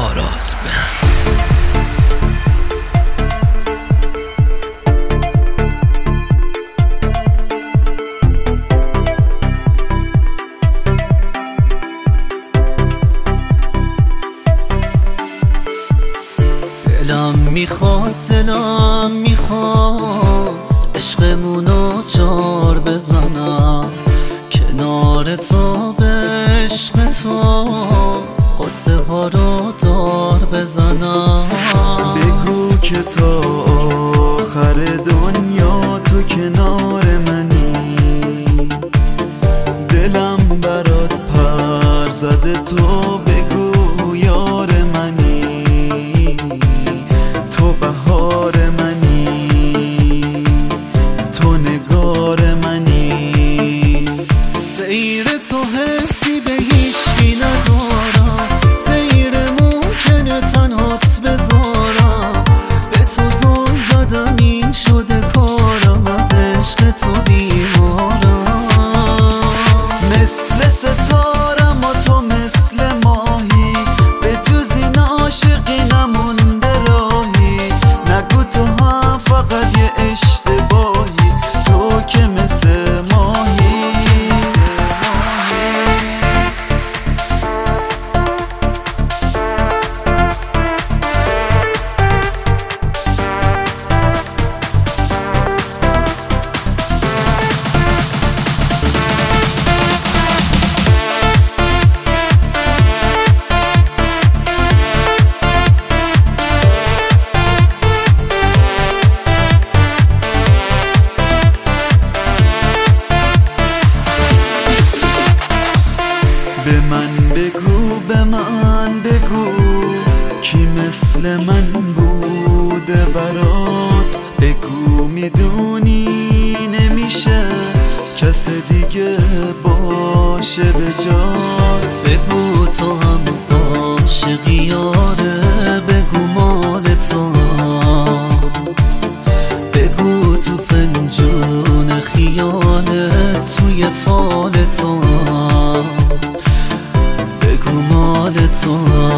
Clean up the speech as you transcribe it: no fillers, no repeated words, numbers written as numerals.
آراز بند. دلم میخواد عشقمونو جار بزنم، کنار تو به عشق تو قصه ها رو دار بزنم. بگو که تا آخر دنیا تو کنار منی، دلم برات پر زده تو بگو یار منی، تو بهار منی، تو نگار منی. غیر تو حسی به هیچی ندارم، غیر ممکنه تنهات بذارم. به تو زل زدم این شده کارم، از عشق تو بیمارم. مثل ستارم و تو مثل ماهی، به جز این عاشقی نمونده راهی. نگو تو هم فقط یه اشتباهی، تو که مثل ماهی. به من بگو کی مثل من بوده برات. بگو میدونی نمیشه کس دیگه باشه به جات. بگو تو هم عاشقی یاره، بگو مال تو، بگو تو فنجون خیالت توی فال تو، بگو مال تو.